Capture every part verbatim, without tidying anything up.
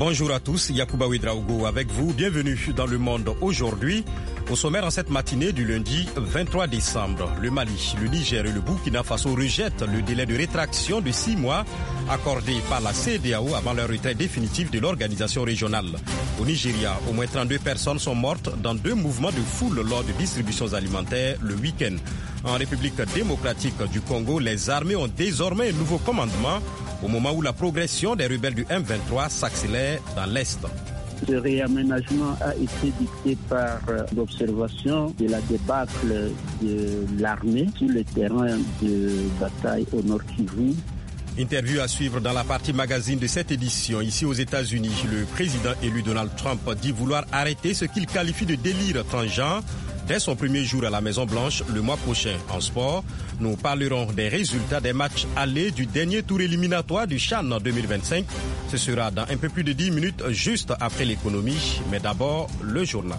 Bonjour à tous, Yacouba Ouedraogo avec vous. Bienvenue dans Le Monde aujourd'hui. Au sommaire en cette matinée du lundi vingt-trois décembre, le Mali, le Niger et le Burkina Faso rejettent le délai de rétraction de six mois accordé par la C E D A O avant leur retrait définitif de l'organisation régionale. Au Nigeria, au moins trente-deux personnes sont mortes dans deux mouvements de foule lors de distributions alimentaires le week-end. En République démocratique du Congo, les armées ont désormais un nouveau commandement au moment où la progression des rebelles du M vingt-trois s'accélère dans l'Est. Ce réaménagement a été dicté par l'observation de la débâcle de l'armée sur le terrain de bataille au Nord Kivu. Interview à suivre dans la partie magazine de cette édition. Ici aux États-Unis, le président élu Donald Trump dit vouloir arrêter ce qu'il qualifie de délire transgenre dès son premier jour à la Maison-Blanche le mois prochain. En sport, nous parlerons des résultats des matchs allés du dernier tour éliminatoire du CHAN deux mille vingt-cinq. Ce sera dans un peu plus de dix minutes, juste après l'économie. Mais d'abord, le journal.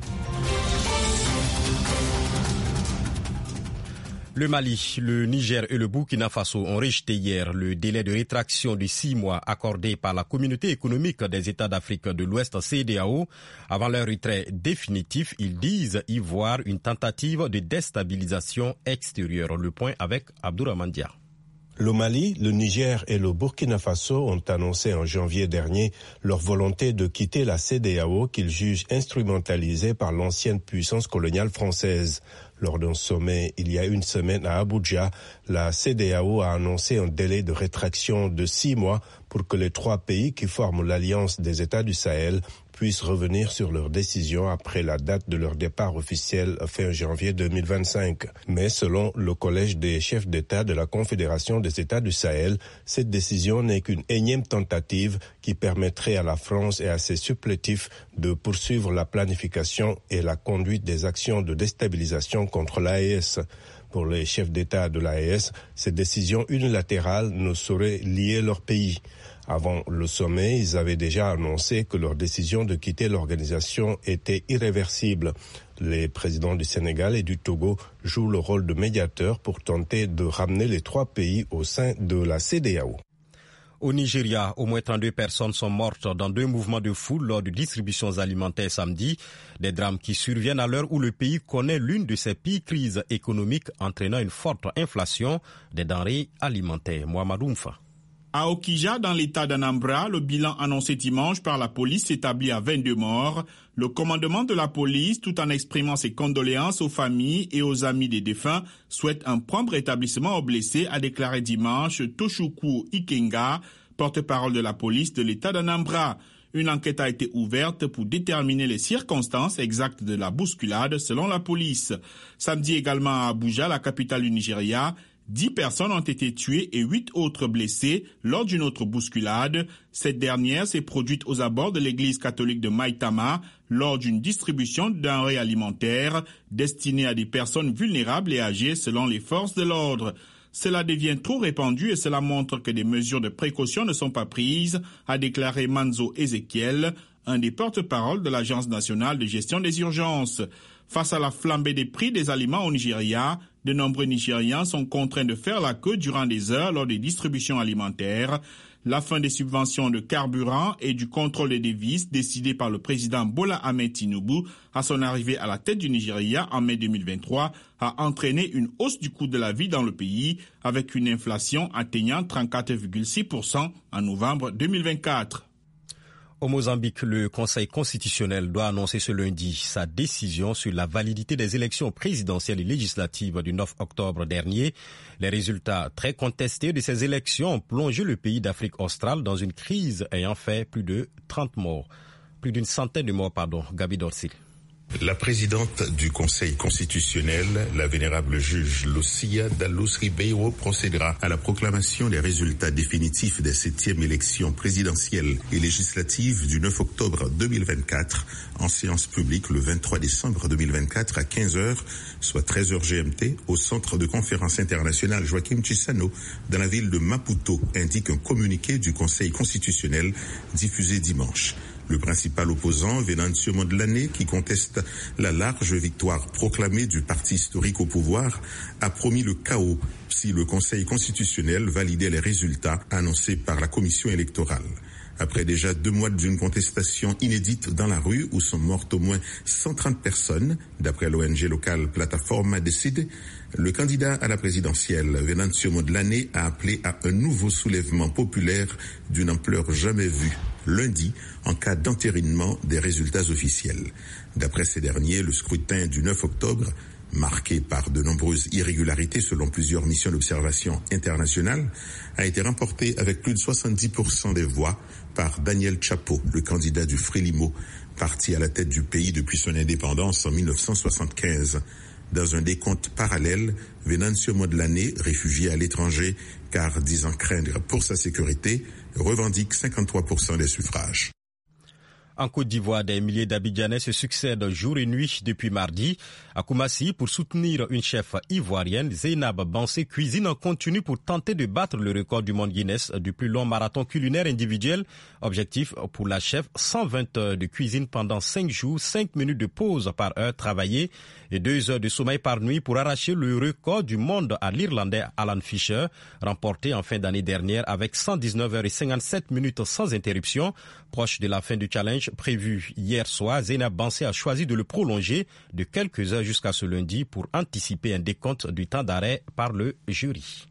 Le Mali, le Niger et le Burkina Faso ont rejeté hier le délai de rétraction de six mois accordé par la Communauté économique des États d'Afrique de l'Ouest C E D A O. Avant leur retrait définitif, ils disent y voir une tentative de déstabilisation extérieure. Le point avec Abdourahmane Dia. Le Mali, le Niger et le Burkina Faso ont annoncé en janvier dernier leur volonté de quitter la C E D A O qu'ils jugent instrumentalisée par l'ancienne puissance coloniale française. Lors d'un sommet il y a une semaine à Abuja, la C E D A O a annoncé un délai de rétraction de six mois pour que les trois pays qui forment l'Alliance des États du Sahel puissent revenir sur leur décision après la date de leur départ officiel fin janvier deux mille vingt-cinq. Mais selon le collège des chefs d'État de la Confédération des États du Sahel, cette décision n'est qu'une énième tentative qui permettrait à la France et à ses supplétifs de poursuivre la planification et la conduite des actions de déstabilisation contre l'A E S. Pour les chefs d'État de l'A E S, ces décisions unilatérales ne sauraient lier leur pays. Avant le sommet, ils avaient déjà annoncé que leur décision de quitter l'organisation était irréversible. Les présidents du Sénégal et du Togo jouent le rôle de médiateur pour tenter de ramener les trois pays au sein de la C E D A O. Au Nigeria, au moins trente-deux personnes sont mortes dans deux mouvements de foule lors de distributions alimentaires samedi. Des drames qui surviennent à l'heure où le pays connaît l'une de ses pires crises économiques entraînant une forte inflation des denrées alimentaires. Mohamedou Mfa. À Okija, dans l'état d'Anambra, le bilan annoncé dimanche par la police s'établit à vingt-deux morts. Le commandement de la police, tout en exprimant ses condoléances aux familles et aux amis des défunts, souhaite un prompt rétablissement aux blessés, a déclaré dimanche Tochukwu Ikenga, porte-parole de la police de l'état d'Anambra. Une enquête a été ouverte pour déterminer les circonstances exactes de la bousculade, selon la police. Samedi également à Abuja, la capitale du Nigeria, Dix personnes ont été tuées et huit autres blessées lors d'une autre bousculade. Cette dernière s'est produite aux abords de l'église catholique de Maitama lors d'une distribution de denrées alimentaires destinées à des personnes vulnérables et âgées selon les forces de l'ordre. Cela devient trop répandu et cela montre que des mesures de précaution ne sont pas prises, a déclaré Manzo Ezekiel, un des porte-parole de l'Agence nationale de gestion des urgences. Face à la flambée des prix des aliments au Nigeria, de nombreux Nigérians sont contraints de faire la queue durant des heures lors des distributions alimentaires. La fin des subventions de carburant et du contrôle des devises décidé par le président Bola Ahmed Tinubu à son arrivée à la tête du Nigeria en mai deux mille vingt-trois a entraîné une hausse du coût de la vie dans le pays avec une inflation atteignant trente-quatre virgule six pour cent en novembre deux mille vingt-quatre. Au Mozambique, le Conseil constitutionnel doit annoncer ce lundi sa décision sur la validité des élections présidentielles et législatives du neuf octobre dernier. Les résultats très contestés de ces élections ont plongé le pays d'Afrique australe dans une crise ayant fait plus de trente morts, plus d'une centaine de morts, pardon. Gabi Dorsil. La présidente du Conseil constitutionnel, la vénérable juge Lucia Dalus Ribeiro, procédera à la proclamation des résultats définitifs des septièmes élections présidentielles et législatives du neuf octobre deux mille vingt-quatre en séance publique le vingt-trois décembre deux mille vingt-quatre à quinze heures, soit treize heures G M T, au centre de conférence internationale Joaquim Chissano, dans la ville de Maputo, indique un communiqué du Conseil constitutionnel diffusé dimanche. Le principal opposant, Venancio Mondlane, qui conteste la large victoire proclamée du parti historique au pouvoir, a promis le chaos si le Conseil constitutionnel validait les résultats annoncés par la commission électorale. Après déjà deux mois d'une contestation inédite dans la rue où sont mortes au moins cent trente personnes, d'après l'O N G locale Plataforma Decide, le candidat à la présidentielle, Venancio Mondlane, a appelé à un nouveau soulèvement populaire d'une ampleur jamais vue, lundi, en cas d'entérinement des résultats officiels. D'après ces derniers, le scrutin du neuf octobre, marqué par de nombreuses irrégularités selon plusieurs missions d'observation internationales, a été remporté avec plus de soixante-dix pour cent des voix par Daniel Chapo, le candidat du Frélimo, parti à la tête du pays depuis son indépendance en mille neuf cent soixante-quinze. Dans un décompte parallèle, Venancio Mondlane, réfugié à l'étranger car disant craindre pour sa sécurité, revendique cinquante-trois pour cent des suffrages. En Côte d'Ivoire, des milliers d'Abidjanais se succèdent jour et nuit depuis mardi à Koumassi pour soutenir une chef ivoirienne, Zeynab Bansé, cuisine en continu pour tenter de battre le record du monde Guinness du plus long marathon culinaire individuel. Objectif pour la chef, cent vingt heures de cuisine pendant cinq jours, cinq minutes de pause par heure travaillée et deux heures de sommeil par nuit pour arracher le record du monde à l'Irlandais Alan Fisher, remporté en fin d'année dernière avec cent dix-neuf heures et cinquante-sept minutes sans interruption. Proche de la fin du challenge prévu hier soir, Zeynab Bansé a choisi de le prolonger de quelques heures jusqu'à ce lundi pour anticiper un décompte du temps d'arrêt par le jury.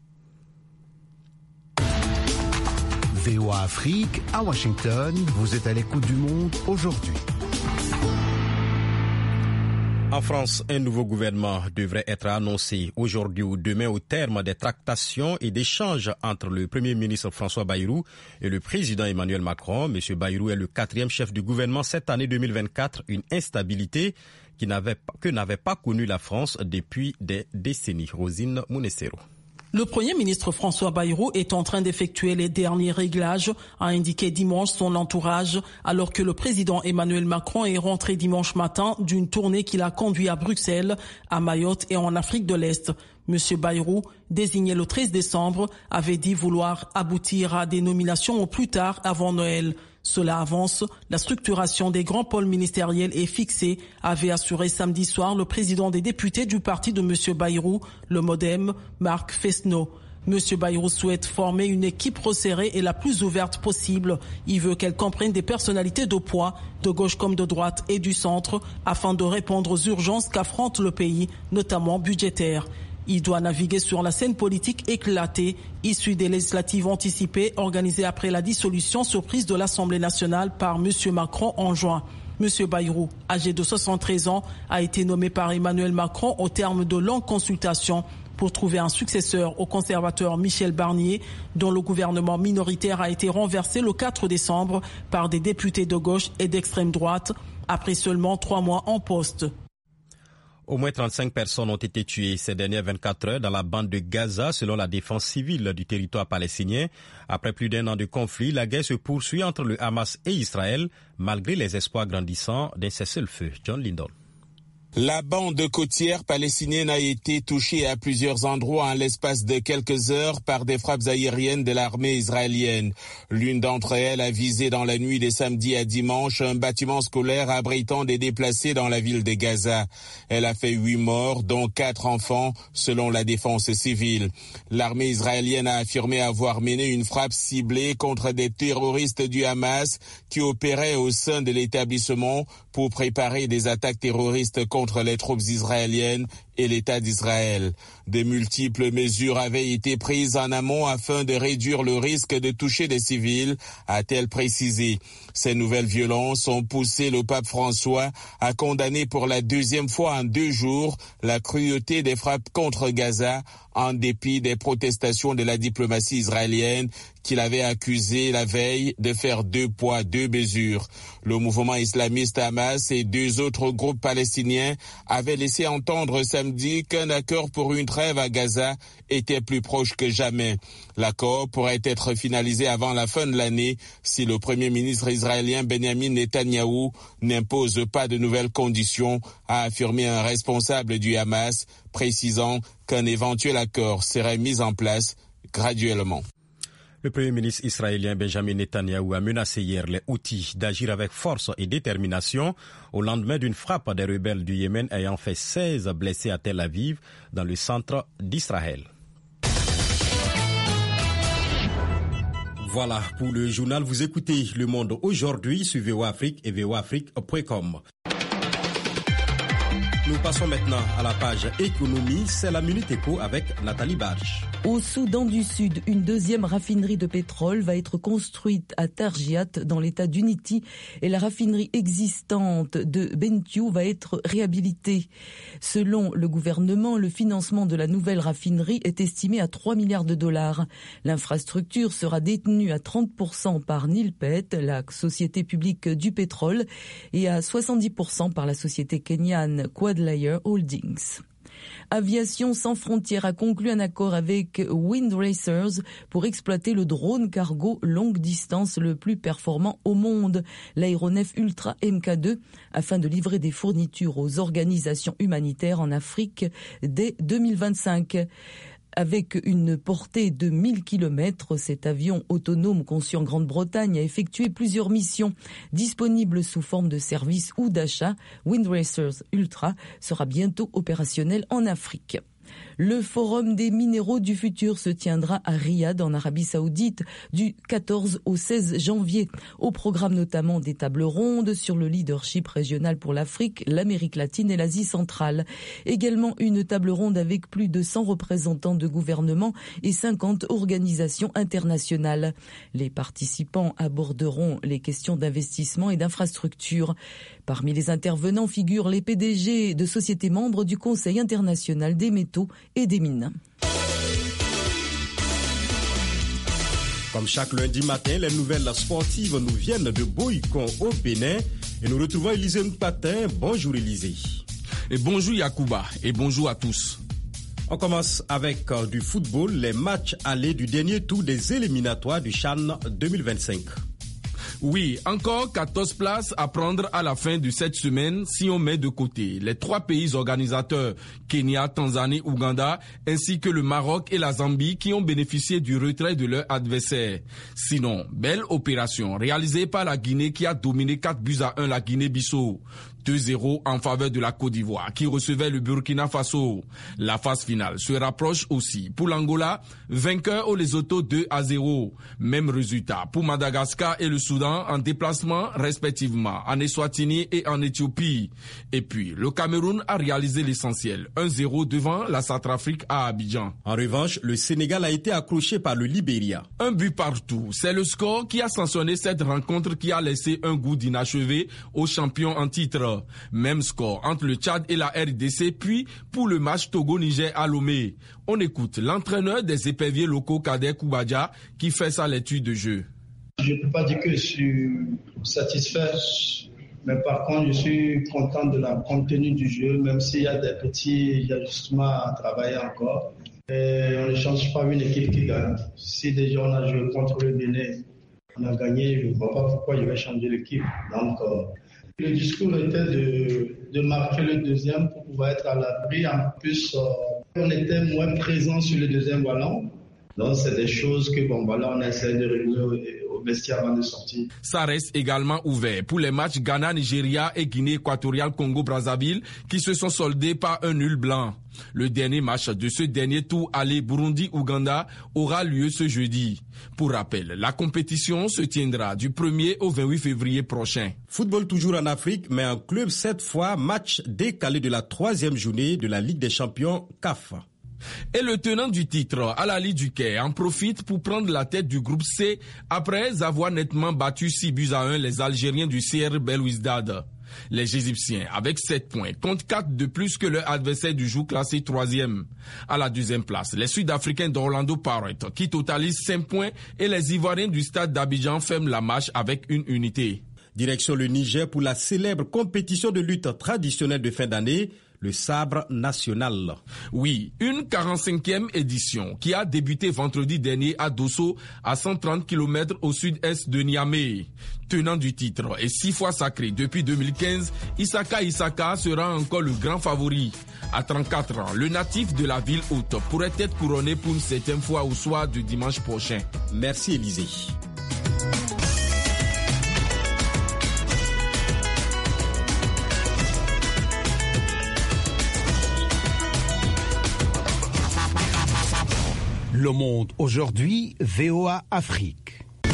V O A Afrique, à Washington, vous êtes à l'écoute du monde aujourd'hui. En France, un nouveau gouvernement devrait être annoncé aujourd'hui ou demain au terme des tractations et d'échanges entre le Premier ministre François Bayrou et le président Emmanuel Macron. Monsieur Bayrou est le quatrième chef du gouvernement cette année deux mille vingt-quatre, une instabilité qui n'avait pas, que n'avait pas connu la France depuis des décennies. Rosine Mounessero. Le Premier ministre François Bayrou est en train d'effectuer les derniers réglages, a indiqué dimanche son entourage, alors que le président Emmanuel Macron est rentré dimanche matin d'une tournée qu'il a conduite à Bruxelles, à Mayotte et en Afrique de l'Est. Monsieur Bayrou, désigné le treize décembre, avait dit vouloir aboutir à des nominations au plus tard avant Noël. Cela avance, la structuration des grands pôles ministériels est fixée, avait assuré samedi soir le président des députés du parti de M. Bayrou, le MoDem, Marc Fesneau. M. Bayrou souhaite former une équipe resserrée et la plus ouverte possible. Il veut qu'elle comprenne des personnalités de poids, de gauche comme de droite et du centre, afin de répondre aux urgences qu'affronte le pays, notamment budgétaires. Il doit naviguer sur la scène politique éclatée, issue des législatives anticipées organisées après la dissolution surprise de l'Assemblée nationale par M. Macron en juin. M. Bayrou, âgé de soixante-treize ans, a été nommé par Emmanuel Macron au terme de longues consultations pour trouver un successeur au conservateur Michel Barnier, dont le gouvernement minoritaire a été renversé le quatre décembre par des députés de gauche et d'extrême droite, après seulement trois mois en poste. Au moins trente-cinq personnes ont été tuées ces dernières vingt-quatre heures dans la bande de Gaza, selon la défense civile du territoire palestinien. Après plus d'un an de conflit, la guerre se poursuit entre le Hamas et Israël, malgré les espoirs grandissants d'un cessez-le-feu. John Lindon. La bande côtière palestinienne a été touchée à plusieurs endroits en l'espace de quelques heures par des frappes aériennes de l'armée israélienne. L'une d'entre elles a visé dans la nuit de samedi à dimanche un bâtiment scolaire abritant des déplacés dans la ville de Gaza. Elle a fait huit morts, dont quatre enfants, selon la défense civile. L'armée israélienne a affirmé avoir mené une frappe ciblée contre des terroristes du Hamas qui opéraient au sein de l'établissement pour préparer des attaques terroristes contre les troupes israéliennes et l'État d'Israël. De multiples mesures avaient été prises en amont afin de réduire le risque de toucher des civils, a-t-elle précisé. Ces nouvelles violences ont poussé le pape François à condamner pour la deuxième fois en deux jours la cruauté des frappes contre Gaza, en dépit des protestations de la diplomatie israélienne qu'il avait accusé la veille de faire deux poids, deux mesures. Le mouvement islamiste Hamas et deux autres groupes palestiniens avaient laissé entendre samedi qu'un accord pour une trêve à Gaza était plus proche que jamais. L'accord pourrait être finalisé avant la fin de l'année si le premier ministre israélien Benjamin Netanyahou n'impose pas de nouvelles conditions, a affirmé un responsable du Hamas, précisant qu'un éventuel accord serait mis en place graduellement. Le Premier ministre israélien Benjamin Netanyahou a menacé hier les Houthis d'agir avec force et détermination au lendemain d'une frappe des rebelles du Yémen ayant fait seize blessés à Tel Aviv, dans le centre d'Israël. Voilà, pour le journal, vous écoutez Le Monde aujourd'hui sur V O A Afrique et V O A Afrique point com. Nous passons maintenant à la page économie. C'est la Minute Éco avec Nathalie Barge. Au Soudan du Sud, une deuxième raffinerie de pétrole va être construite à Tarjiat dans l'état d'Unity et la raffinerie existante de Bentiu va être réhabilitée. Selon le gouvernement, le financement de la nouvelle raffinerie est estimé à trois milliards de dollars. L'infrastructure sera détenue à trente pour cent par Nilpet, la société publique du pétrole, et à soixante-dix pour cent par la société kenyane Quadlayer Holdings. Aviation sans frontières a conclu un accord avec Wind Racers pour exploiter le drone cargo longue distance le plus performant au monde, l'aéronef Ultra M K deux, afin de livrer des fournitures aux organisations humanitaires en Afrique dès deux mille vingt-cinq. Avec une portée de mille kilomètres, cet avion autonome conçu en Grande-Bretagne a effectué plusieurs missions. Disponible sous forme de service ou d'achat, Wind Racers Ultra sera bientôt opérationnel en Afrique. Le Forum des minéraux du futur se tiendra à Riyad, en Arabie Saoudite, du quatorze au seize janvier. Au programme notamment des tables rondes sur le leadership régional pour l'Afrique, l'Amérique latine et l'Asie centrale. Également une table ronde avec plus de cent représentants de gouvernements et cinquante organisations internationales. Les participants aborderont les questions d'investissement et d'infrastructure. Parmi les intervenants figurent les P D G de sociétés membres du Conseil international des métaux et des mines. Comme chaque lundi matin, les nouvelles sportives nous viennent de Boïcon au Bénin et nous retrouvons Élisée Mpatin. Bonjour Élisée. Et bonjour Yacouba et bonjour à tous. On commence avec euh, du football, les matchs allés du dernier tour des éliminatoires du CHAN deux mille vingt-cinq. Oui, encore quatorze places à prendre à la fin de cette semaine si on met de côté les trois pays organisateurs, Kenya, Tanzanie, Ouganda, ainsi que le Maroc et la Zambie qui ont bénéficié du retrait de leur adversaire. Sinon, belle opération réalisée par la Guinée qui a dominé quatre buts à un la Guinée-Bissau. deux zéro en faveur de la Côte d'Ivoire qui recevait le Burkina Faso. La phase finale se rapproche aussi pour l'Angola, vainqueur au Lesotho deux à zéro. Même résultat pour Madagascar et le Soudan en déplacement respectivement en Eswatini et en Éthiopie. Et puis le Cameroun a réalisé l'essentiel, un zéro devant la Centrafrique à Abidjan. En revanche, le Sénégal a été accroché par le Libéria. Un but partout, c'est le score qui a sanctionné cette rencontre qui a laissé un goût d'inachevé aux champions en titre. Même score entre le Tchad et la R D C, puis pour le match Togo-Niger à Lomé. On écoute l'entraîneur des éperviers locaux Kader Koubadia qui fait sa lecture de jeu. Je ne peux pas dire que je suis satisfait, mais par contre je suis content de la contenu du jeu, même s'il y a des petits ajustements à travailler encore. Et on ne change pas une équipe qui gagne. Si déjà on a joué contre le Bénin, on a gagné, je ne vois pas pourquoi je vais changer l'équipe. Donc, euh, le discours était de, de marquer le deuxième pour pouvoir être à l'abri. En plus, euh, on était moins présent sur le deuxième ballon. Donc, c'est des choses que, bon, voilà, on essaie de régler au, au vestiaire avant de sortir. Ça reste également ouvert pour les matchs Ghana-Nigeria et Guinée équatoriale Congo-Brazzaville qui se sont soldés par un nul blanc. Le dernier match de ce dernier tour aller Burundi-Ouganda aura lieu ce jeudi. Pour rappel, la compétition se tiendra du premier au vingt-huit février prochain. Football toujours en Afrique, mais en club cette fois, match décalé de la troisième journée de la Ligue des champions C A F. Et le tenant du titre, Al Ahly du Caire, en profite pour prendre la tête du groupe C après avoir nettement battu six buts à un les Algériens du C R Belouizdad. Les Égyptiens, avec sept points, comptent quatre de plus que leur adversaire du jour classé troisième. À la deuxième place, les Sud-Africains d'Orlando Pirates, qui totalisent cinq points, et les Ivoiriens du stade d'Abidjan ferment la marche avec une unité. Direction le Niger pour la célèbre compétition de lutte traditionnelle de fin d'année, le sabre national. Oui, une quarante-cinquième édition qui a débuté vendredi dernier à Dosso, à cent trente kilomètres au sud-est de Niamey. Tenant du titre et six fois sacré depuis deux mille quinze, Isaka Isaka sera encore le grand favori. À trente-quatre ans, le natif de la ville haute pourrait être couronné pour une septième fois au soir du dimanche prochain. Merci Élisée. Le Monde aujourd'hui, V O A Afrique.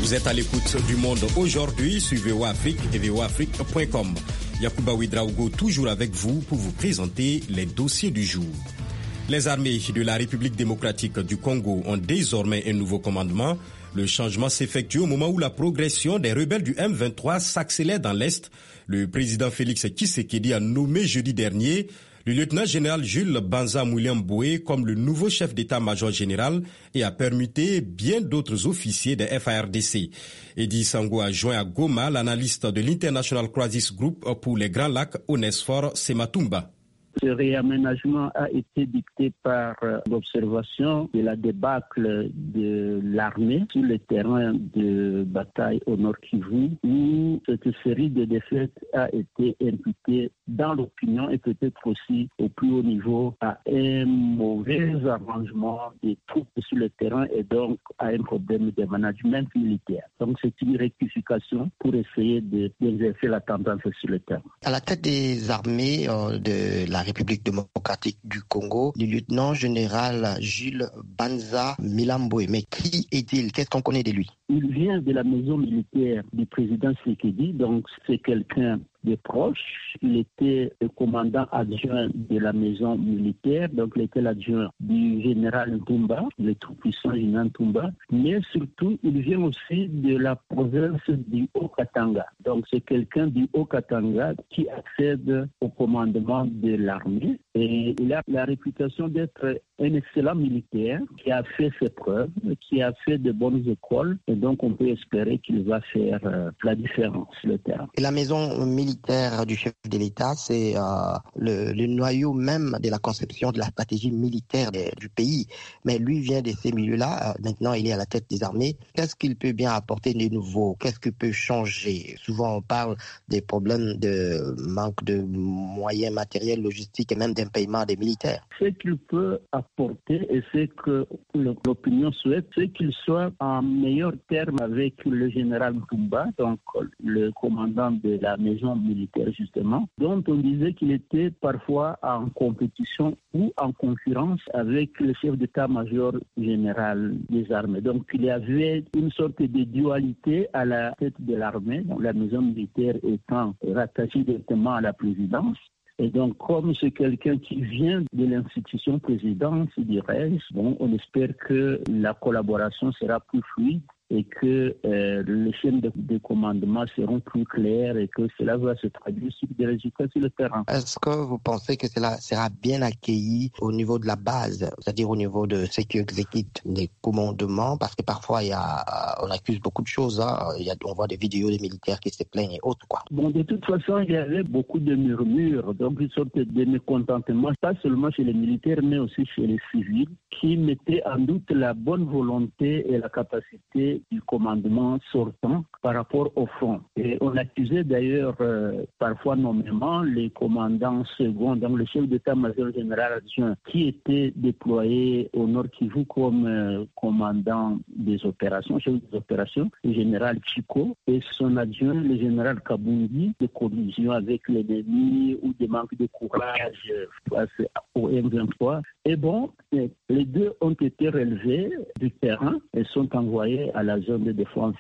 Vous êtes à l'écoute du Monde aujourd'hui sur V O A Afrique et V O A Afrique point com. Yacouba Ouedraogo toujours avec vous pour vous présenter les dossiers du jour. Les armées de la République démocratique du Congo ont désormais un nouveau commandement. Le changement s'effectue au moment où la progression des rebelles du M vingt-trois s'accélère dans l'Est. Le président Félix Tshisekedi a nommé jeudi dernier le lieutenant-général Jules Banza Mouliamboué comme le nouveau chef d'état-major général et a permuté bien d'autres officiers des F A R D C. Edi Sango a joint à Goma l'analyste de l'International Crisis Group pour les Grands Lacs, Onesphore Sematumba. Ce réaménagement a été dicté par l'observation de la débâcle de l'armée sur le terrain de bataille au Nord Kivu, où cette série de défaites a été imputée dans l'opinion et peut-être aussi au plus haut niveau à un mauvais arrangement des troupes sur le terrain et donc à un problème de management militaire. Donc c'est une rectification pour essayer de, d'exercer la tendance sur le terrain. À la tête des armées euh, de la République démocratique du Congo, le lieutenant-général Jules Banza Mouliamboué. Mais qui est-il? Qu'est-ce qu'on connaît de lui? Il vient de la maison militaire du président Tshisekedi, donc c'est quelqu'un de proche. Il était le commandant adjoint de la maison militaire, donc il était l'adjoint du général Ntumba, le tout-puissant général Ntumba, mais surtout il vient aussi de la province du Haut-Katanga. Donc c'est quelqu'un du Haut-Katanga qui accède au commandement de l'armée et il a la réputation d'être un excellent militaire qui a fait ses preuves, qui a fait de bonnes écoles et donc on peut espérer qu'il va faire euh, la différence sur le terrain. Et la maison militaire du chef de l'État, c'est euh, le, le noyau même de la conception de la stratégie militaire de, du pays. Mais lui vient de ces milieux-là, euh, maintenant il est à la tête des armées. Qu'est-ce qu'il peut bien apporter de nouveau? Qu'est-ce qu'il peut changer? Souvent on parle des problèmes de manque de moyens matériels, logistiques et même d'un paiement des militaires. Ce qu'il peut apporter et ce que l'opinion souhaite, c'est qu'il soit en meilleur terme avec le général Ntumba, donc le commandant de la maison militaire justement, dont on disait qu'il était parfois en compétition ou en concurrence avec le chef d'état-major général des armées. Donc il y avait une sorte de dualité à la tête de l'armée, donc la maison militaire étant rattachée directement à la présidence. Et donc, comme c'est quelqu'un qui vient de l'institution présidence, dirais-je, bon, on espère que la collaboration sera plus fluide et que euh, les chaînes de, de commandement seront plus claires et que cela va se traduire sur des résultats sur le terrain. Est-ce que vous pensez que cela sera bien accueilli au niveau de la base, c'est-à-dire au niveau de ceux qui exécutent les commandements? Parce que parfois, il y a, on accuse beaucoup de choses. Hein. Il y a, on voit des vidéos des militaires qui se plaignent et autres, quoi. Bon, de toute façon, il y avait beaucoup de murmures, donc une sorte de mécontentement, pas seulement chez les militaires, mais aussi chez les civils, qui mettaient en doute la bonne volonté et la capacité du commandement sortant par rapport au front. Et on accusait d'ailleurs euh, parfois nommément les commandants seconds, donc le chef d'état-major général adjoint, qui était déployé au Nord Kivu comme euh, commandant des opérations, chef des opérations, le général Chico, et son adjoint, le général Kabungi, de collusion avec l'ennemi ou de manque de courage face au M vingt-trois. Et bon, les deux ont été relevés du terrain et sont envoyés à la zone de défense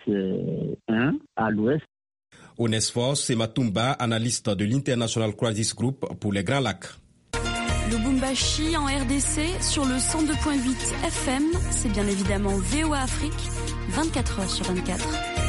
un, à l'ouest. Onesphore Sematumba, analyste de l'International Crisis Group pour les Grands Lacs. Lubumbashi en R D C sur le cent deux virgule huit F M, c'est bien évidemment V O A Afrique, vingt-quatre heures sur vingt-quatre.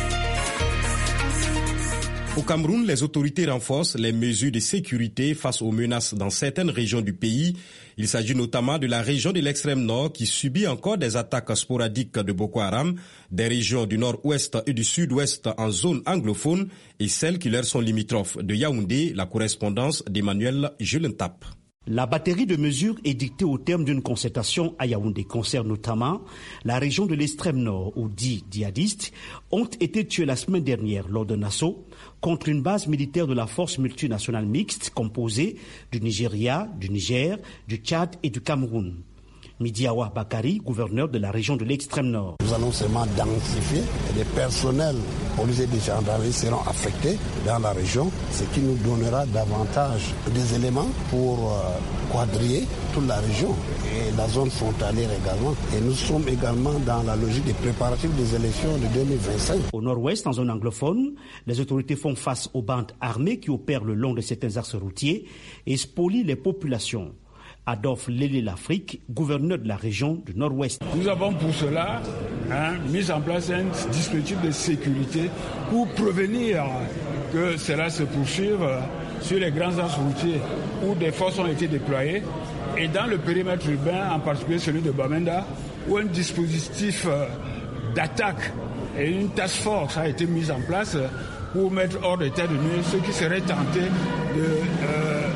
Au Cameroun, les autorités renforcent les mesures de sécurité face aux menaces dans certaines régions du pays. Il s'agit notamment de la région de l'extrême nord qui subit encore des attaques sporadiques de Boko Haram, des régions du nord-ouest et du sud-ouest en zone anglophone et celles qui leur sont limitrophes. De Yaoundé, la correspondance d'Emmanuel Julentap. La batterie de mesures édictées au terme d'une concertation à Yaoundé concerne notamment la région de l'extrême nord où dix djihadistes ont été tués la semaine dernière lors d'un assaut contre une base militaire de la force multinationale mixte composée du Nigeria, du Niger, du Tchad et du Cameroun. Midiawa Bakari, gouverneur de la région de l'extrême nord. Nous allons seulement densifier. Les personnels policiers et de gendarmerie seront affectés dans la région, ce qui nous donnera davantage des éléments pour euh, quadriller toute la région et la zone frontalière également. Et nous sommes également dans la logique des préparatifs des élections de deux mille vingt-cinq. Au nord-ouest, en zone anglophone, les autorités font face aux bandes armées qui opèrent le long de certains axes routiers et spolient les populations. Adolphe Lélé-Lafrique, gouverneur de la région du Nord-Ouest. Nous avons pour cela hein, mis en place un dispositif de sécurité pour prévenir que cela se poursuive sur les grands axes routiers où des forces ont été déployées et dans le périmètre urbain, en particulier celui de Bamenda, où un dispositif d'attaque et une task force a été mise en place pour mettre hors d'état de nuire ceux qui seraient tentés de euh,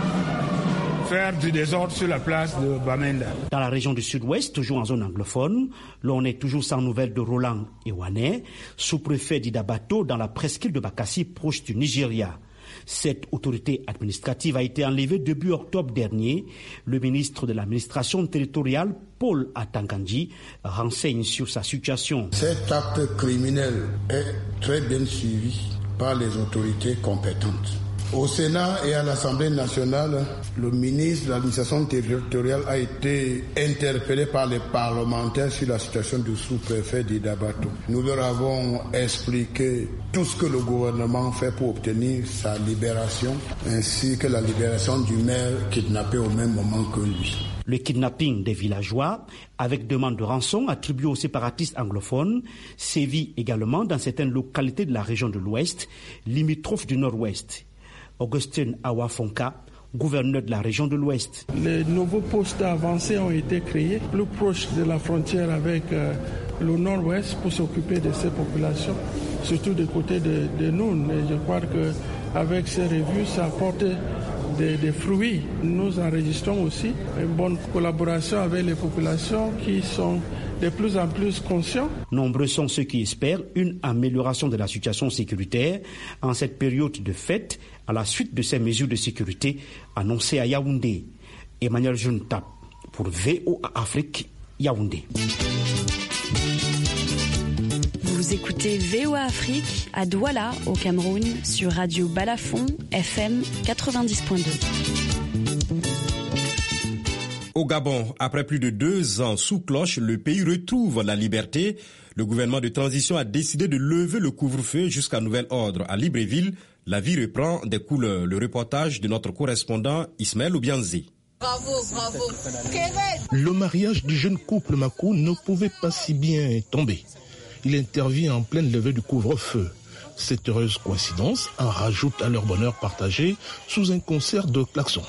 faire du désordre sur la place de Bamenda. Dans la région du sud-ouest, toujours en zone anglophone, l'on est toujours sans nouvelles de Roland Ewane, sous-préfet d'Idabato dans la presqu'île de Bakassi, proche du Nigeria. Cette autorité administrative a été enlevée début octobre dernier. Le ministre de l'administration territoriale, Paul Atangandji, renseigne sur sa situation. Cet acte criminel est très bien suivi par les autorités compétentes. Au Sénat et à l'Assemblée nationale, le ministre de l'administration territoriale a été interpellé par les parlementaires sur la situation du sous-préfet d'Idabato. Nous leur avons expliqué tout ce que le gouvernement fait pour obtenir sa libération, ainsi que la libération du maire kidnappé au même moment que lui. Le kidnapping des villageois, avec demande de rançon attribuée aux séparatistes anglophones, sévit également dans certaines localités de la région de l'Ouest, limitrophes du Nord-Ouest. Augustin Awafonka, gouverneur de la région de l'Ouest. Les nouveaux postes avancés ont été créés plus proches de la frontière avec euh, le Nord-Ouest pour s'occuper de ces populations, surtout du côté de, de nous. Et je crois qu'avec ces revues, ça apporte des, des fruits. Nous enregistrons aussi une bonne collaboration avec les populations qui sont de plus en plus conscients. Nombreux sont ceux qui espèrent une amélioration de la situation sécuritaire en cette période de fête à la suite de ces mesures de sécurité annoncées à Yaoundé. Emmanuel Junta pour V O A Afrique, Yaoundé. Vous écoutez V O A Afrique à Douala, au Cameroun, sur Radio Balafon, F M quatre-vingt-dix point deux. Au Gabon, après plus de deux ans sous cloche, le pays retrouve la liberté. Le gouvernement de transition a décidé de lever le couvre-feu jusqu'à nouvel ordre. À Libreville, la vie reprend des couleurs. Le reportage de notre correspondant Ismaël Oubianzi. Bravo, bravo. Le mariage du jeune couple Makou ne pouvait pas si bien tomber. Il intervient en pleine levée du couvre-feu. Cette heureuse coïncidence en rajoute à leur bonheur partagé sous un concert de klaxons.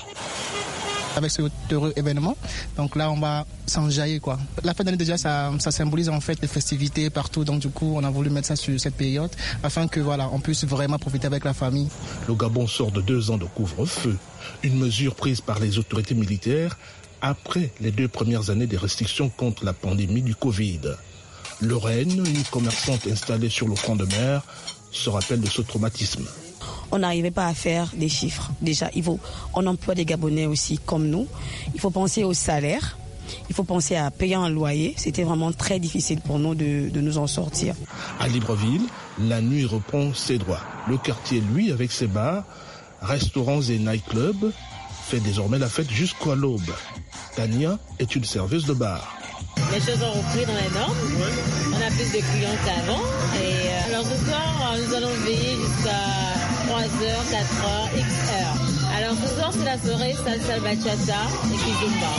Avec ce heureux événement, donc là on va s'enjailler quoi. La fin d'année déjà ça, ça symbolise en fait les festivités partout, donc du coup on a voulu mettre ça sur cette période afin que voilà on puisse vraiment profiter avec la famille. Le Gabon sort de deux ans de couvre-feu, une mesure prise par les autorités militaires après les deux premières années des restrictions contre la pandémie du Covid. Lorraine, une commerçante installée sur le front de mer, se rappelle de ce traumatisme. On n'arrivait pas à faire des chiffres. Déjà, il faut, on emploie des Gabonais aussi comme nous. Il faut penser au salaire. Il faut penser à payer un loyer. C'était vraiment très difficile pour nous de, de nous en sortir. À Libreville, la nuit reprend ses droits. Le quartier, lui, avec ses bars, restaurants et nightclubs, fait désormais la fête jusqu'à l'aube. Tania est une serveuse de bar. Les choses ont repris dans les normes. On a plus de clients qu'avant. Et euh, alors ce soir, nous allons veiller jusqu'à trois heures, quatre heures, X heures. Alors ce soir, c'est la soirée salsa bachata et kizomba.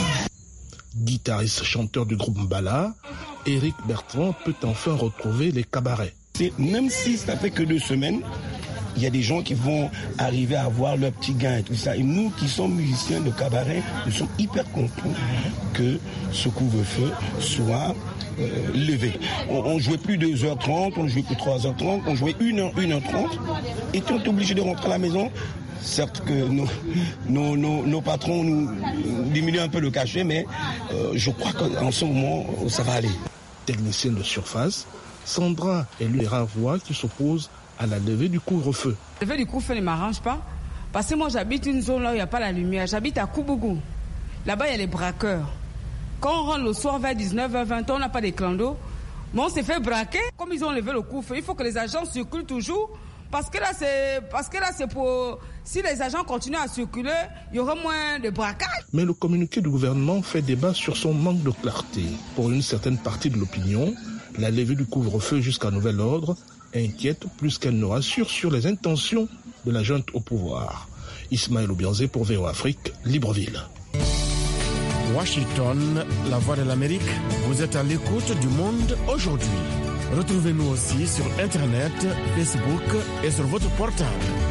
Guitariste chanteur du groupe Mbala, Eric Bertrand peut enfin retrouver les cabarets. Même si ça fait que deux semaines, il y a des gens qui vont arriver à avoir leur petit gain et tout ça. Et nous qui sommes musiciens de cabaret, nous sommes hyper contents que ce couvre-feu soit euh, levé. On, on jouait plus deux heures trente, on jouait plus trois heures trente, on jouait une heure, une heure trente. Et on est obligé de rentrer à la maison. Certes que nos, nos, nos, nos patrons nous diminuent un peu le cachet, mais euh, je crois qu'en ce moment, ça va aller. Technicienne de surface, Sandra est l'une des rares voix qui s'oppose à la levée du couvre-feu. La levée du couvre-feu ne m'arrange pas, parce que moi j'habite une zone là où il n'y a pas la lumière. J'habite à Koubougou. Là-bas il y a les braqueurs. Quand on rentre le soir vers dix-neuf heures vingt, on n'a pas des clandos. Mais on s'est fait braquer. Comme ils ont levé le couvre-feu, il faut que les agents circulent toujours Parce que là, c'est, parce que là, c'est pour... Si les agents continuent à circuler, il y aura moins de braquage. Mais le communiqué du gouvernement fait débat sur son manque de clarté. Pour une certaine partie de l'opinion, la levée du couvre-feu jusqu'à nouvel ordre inquiète plus qu'elle ne rassure sur les intentions de la junte au pouvoir. Ismaël Obianzé pour V O Afrique, Libreville. Washington, la voix de l'Amérique, vous êtes à l'écoute du monde aujourd'hui. Retrouvez-nous aussi sur Internet, Facebook et sur votre portable.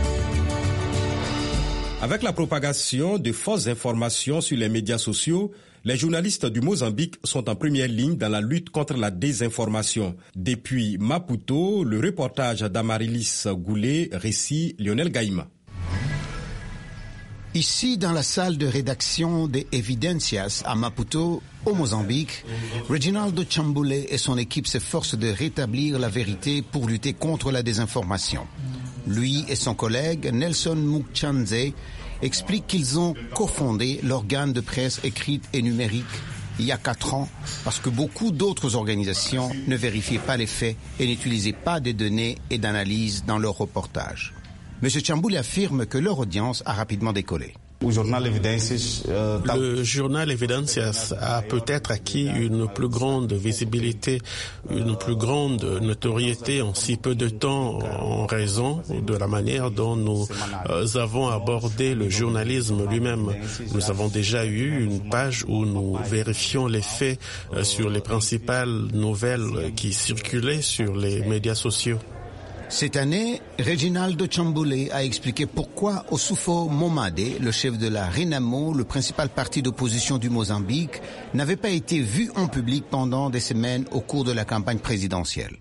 Avec la propagation de fausses informations sur les médias sociaux, les journalistes du Mozambique sont en première ligne dans la lutte contre la désinformation. Depuis Maputo, le reportage d'Amarilis Goulet, récit Lionel Gaïma. Ici, dans la salle de rédaction des Evidencias à Maputo, au Mozambique, Reginaldo Chamboule et son équipe s'efforcent de rétablir la vérité pour lutter contre la désinformation. Lui et son collègue Nelson Mukchanze expliquent qu'ils ont cofondé l'organe de presse écrite et numérique il y a quatre ans parce que beaucoup d'autres organisations ne vérifiaient pas les faits et n'utilisaient pas des données et d'analyses dans leurs reportages. M. Chamboule affirme que leur audience a rapidement décollé. Le journal Evidencias a peut-être acquis une plus grande visibilité, une plus grande notoriété en si peu de temps en raison de la manière dont nous avons abordé le journalisme lui-même. Nous avons déjà eu une page où nous vérifions les faits sur les principales nouvelles qui circulaient sur les médias sociaux. Cette année, Reginaldo Chamboule a expliqué pourquoi Ossufo Momade, le chef de la Renamo, le principal parti d'opposition du Mozambique, n'avait pas été vu en public pendant des semaines au cours de la campagne présidentielle.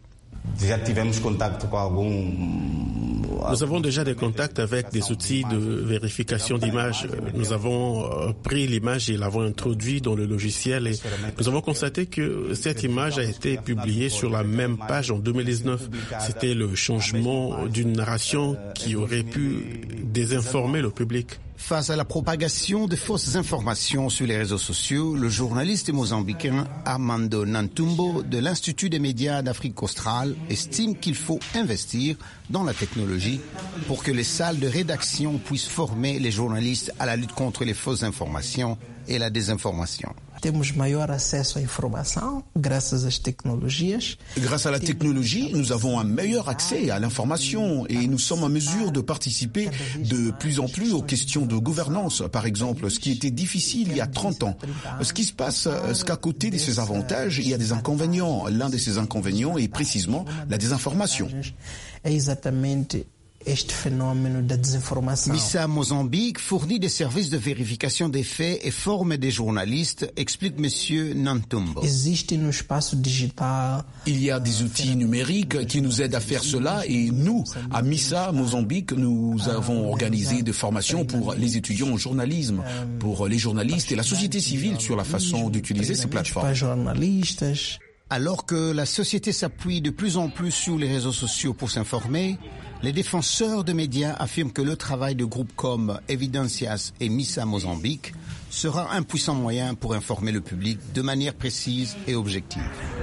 Nous avons déjà des contacts avec des outils de vérification d'images. Nous avons pris l'image et l'avons introduite dans le logiciel et nous avons constaté que cette image a été publiée sur la même page en deux mille dix-neuf. C'était le changement d'une narration qui aurait pu désinformer le public. Face à la propagation de fausses informations sur les réseaux sociaux, le journaliste mozambicain Armando Nantumbo de l'Institut des médias d'Afrique australe estime qu'il faut investir dans la technologie pour que les salles de rédaction puissent former les journalistes à la lutte contre les fausses informations et la désinformation. Temos maior acesso à informação graças às tecnologias. Grâce à la technologie, nous avons un meilleur accès à l'information et nous sommes en mesure de participer de plus en plus aux questions de gouvernance. Par exemple, ce qui était difficile il y a trente ans. Ce qui se passe, c'est qu'à côté de ces avantages, il y a des inconvénients. L'un de ces inconvénients est précisément la désinformation. É exatamente este phénomène de désinformation. Missa Mozambique fournit des services de vérification des faits et forme des journalistes, explique Monsieur Nantumbo. Existe no espaço digital. Il y a des outils numériques qui nous aident à faire cela et nous, à Missa Mozambique, nous avons organisé des formations pour les étudiants en journalisme, pour les journalistes et la société civile sur la façon d'utiliser ces plateformes. Alors que la société s'appuie de plus en plus sur les réseaux sociaux pour s'informer, les défenseurs de médias affirment que le travail de groupes comme Evidencias et Missa Mozambique sera un puissant moyen pour informer le public de manière précise et objective.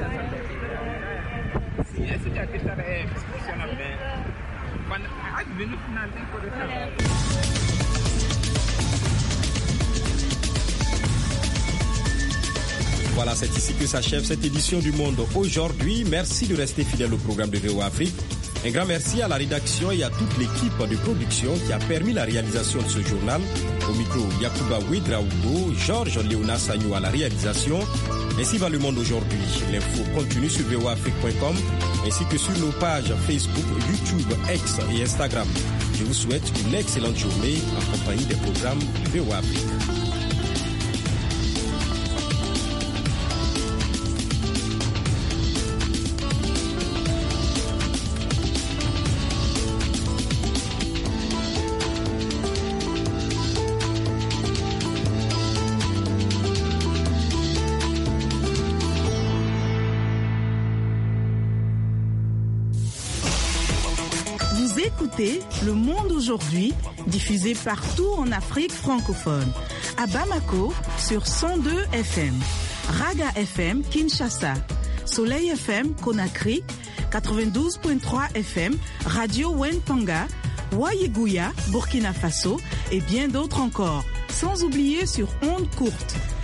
Voilà, c'est ici que s'achève cette édition du Monde aujourd'hui. Merci de rester fidèle au programme de V O Afrique. Un grand merci à la rédaction et à toute l'équipe de production qui a permis la réalisation de ce journal. Au micro, Yacouba Ouedraogo, Georges Léona Sagnou à la réalisation. Ainsi va le monde aujourd'hui. L'info continue sur v o afrique point com ainsi que sur nos pages Facebook, YouTube, X et Instagram. Je vous souhaite une excellente journée en compagnie des programmes de V O Afrique. Le Monde aujourd'hui, diffusé partout en Afrique francophone. À Bamako, sur cent deux F M. Raga F M, Kinshasa. Soleil F M, Conakry. quatre-vingt-douze virgule trois F M, Radio Wentanga, Wayeguya, Burkina Faso et bien d'autres encore. Sans oublier sur ondes courtes